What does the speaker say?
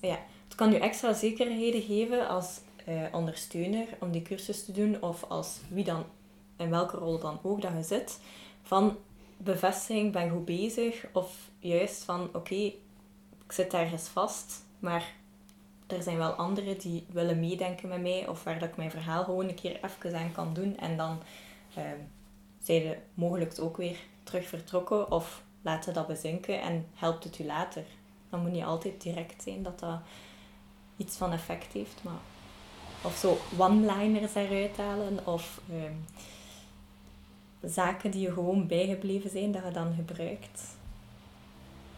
ja, het kan je extra zekerheden geven als ondersteuner om die cursus te doen, of als wie dan, in welke rol dan ook dat je zit, van bevestiging, ben goed bezig, of juist van, oké, ik zit ergens vast, maar er zijn wel anderen die willen meedenken met mij, of waar dat ik mijn verhaal gewoon een keer even aan kan doen, en dan zijn ze mogelijk ook weer terug vertrokken, of laten dat bezinken en helpt het u later. Dan moet niet altijd direct zijn dat dat iets van effect heeft, maar of zo one-liners eruit halen, of zaken die je gewoon bijgebleven zijn, dat je dan gebruikt.